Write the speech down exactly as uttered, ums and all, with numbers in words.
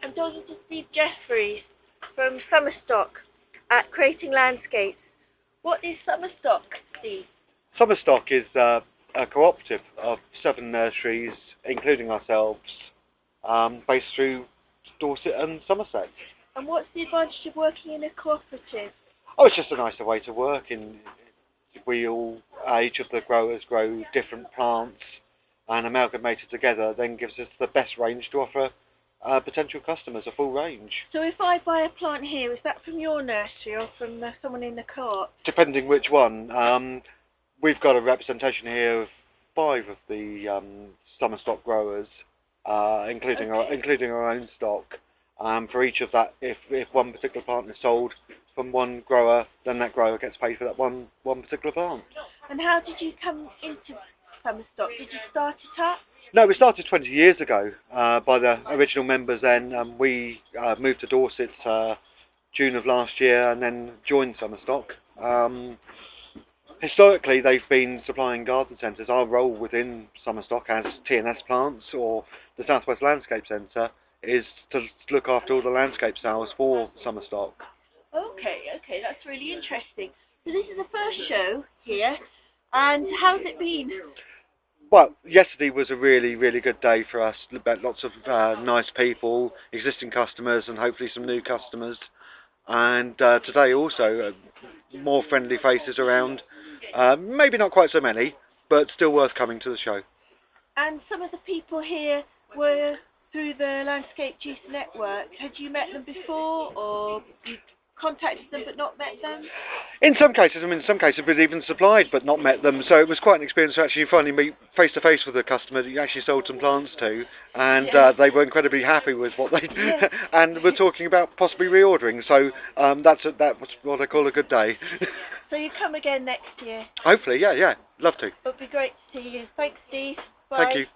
I'm talking to Steve Jeffries from Summerstock at Creating Landscapes. What is Summerstock, Steve? Summerstock is uh, a cooperative of seven nurseries, including ourselves, um, based through Dorset and Somerset. And what's the advantage of working in a cooperative? Oh, it's just a nicer way to work. In we all, uh, each of the growers grow different plants, and amalgamated together then gives us the best range to offer uh, potential customers, a full range. So if I buy a plant here, is that from your nursery or from uh, someone in the co-op? Depending which one. Um, we've got a representation here of five of the um, Summerstock growers, uh, including Okay. our including our own stock. Um, for each of that, if if one particular plant is sold from one grower, then that grower gets paid for that one one particular plant. And how did you come into Summerstock? Did you start it up? No, we started twenty years ago uh, by the original members then. Um, we uh, moved to Dorset uh, June of last year and then joined Summerstock. Um, historically, they've been supplying garden centres. Our role within Summerstock as T and S Plants or the South West Landscape Centre is to look after all the landscape sales for Summerstock. Okay, okay, that's really interesting. So this is the first show here, and how's it been? Well, yesterday was a really, really good day for us. Met lots of uh, nice people, existing customers, and hopefully some new customers. And uh, today also, uh, more friendly faces around. Uh, maybe not quite so many, but still worth coming to the show. And some of the people here were through the Landscape Juice Network. Had you met them before, or you contacted them but not met them? In some cases, I mean, in some cases we've even supplied but not met them, so it was quite an experience to actually finally meet face to face with a customer that you actually sold some plants to, and Yeah. uh, they were incredibly happy with what they Yeah. and we're talking about possibly reordering, so um, that's a, that was what I call a good day. So you come again next year. Hopefully, yeah, yeah, love to. It would be great to see you. Thanks, Steve. Bye. Thank you.